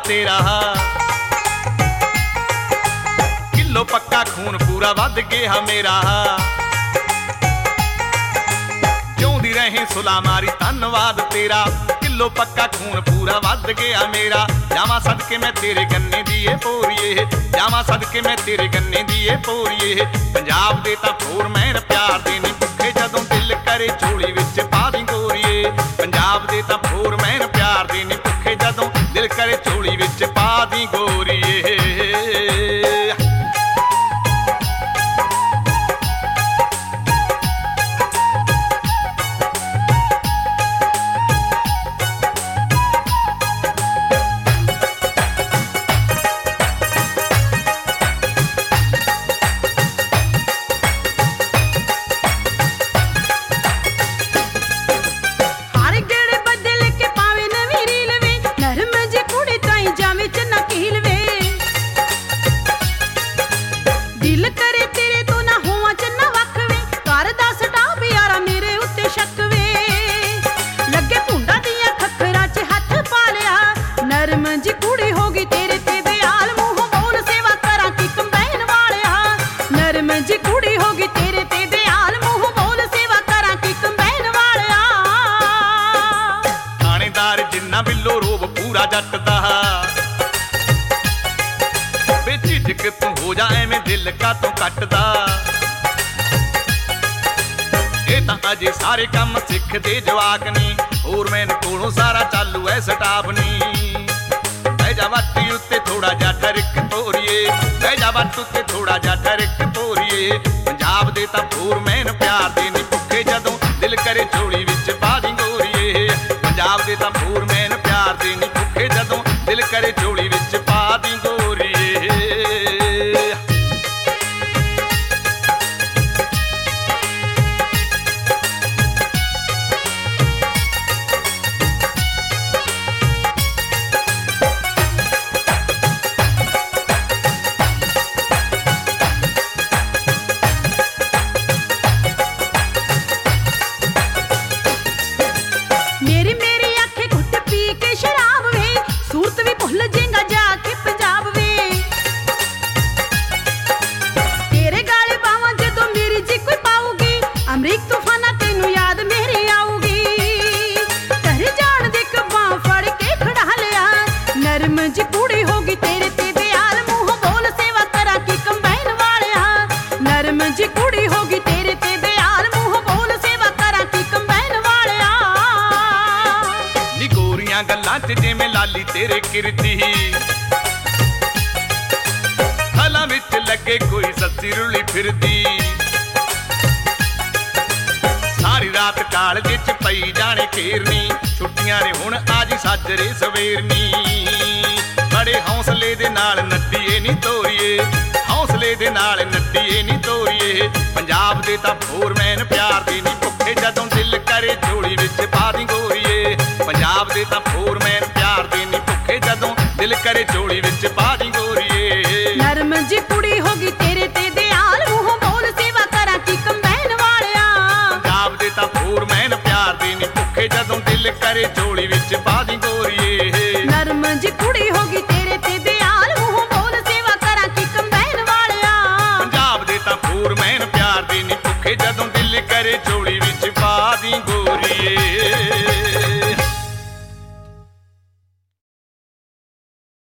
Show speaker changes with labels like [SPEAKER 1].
[SPEAKER 1] तेरा किलो पक्का खून पूरा वध गया मेरा जिउंदी रहे सुला मारी धन्नवाद तेरा किलो पक्का खून पूरा वध गया मेरा जावा सदके मैं तेरे गन्ने दीए पोरिए जावा सदके मैं तेरे गन्ने दीए पोरिए पंजाब दे तां फोर मैन प्यार दे नी भुखे जदों दिल करे झोली विच पा दी गोरीए पंजाब दे तां फोर मैन प्यार दे नी भुखे जदों दिल करे झोली विच पा दी गोरीए जट दा बेझिझक तू हो जा एवें दिल का तू कटदा ये तां अजे सारे काम सिखदे जवाक नी होर मैनू कोलों सारा चालू है स्टाफ नी बह जा वट उत्ते थोड़ा जा ठरक पोरिए बह जा वट उत्ते थोड़ा जा ठरक पोरिए पंजाब दे तां फोर मैन प्यार दे नी भुखे जदों दिल करे झोली विच पा दी गोरीए पंजाब दे तां फोर मैन प्यार दे नी भुखे जदों दिल करे झोली विच पा दी गोरीए जिमें लाली तेरे किरदी हला विच लगे कोई सस्सी रुली फिरदी सारी रात कालज च पई जाने घेरनी छुट्टियां ने हुण आजी साजरे सवेरनी बड़े हौसले दे नाल नद्दीए नी तोरीए हौसले दे नाल नद्दीए नी तोरीए पंजाब दे तां फोर मैन प्यार दे नी भुखे जदों दिल करे झोली विच पा दी गोरीए पंजाब दे तां फोर मैन प्यार दे नी भुखे जदों दिल करे झोली विच पा दी गोरीए
[SPEAKER 2] नरम जी कुड़ी होगी तेरे ते दयाल मुंह बोल सेवा करा की कंबैन वालिया
[SPEAKER 1] पंजाब दे तां फोर मैन प्यार दे नी भुखे जदों दिल करे झोली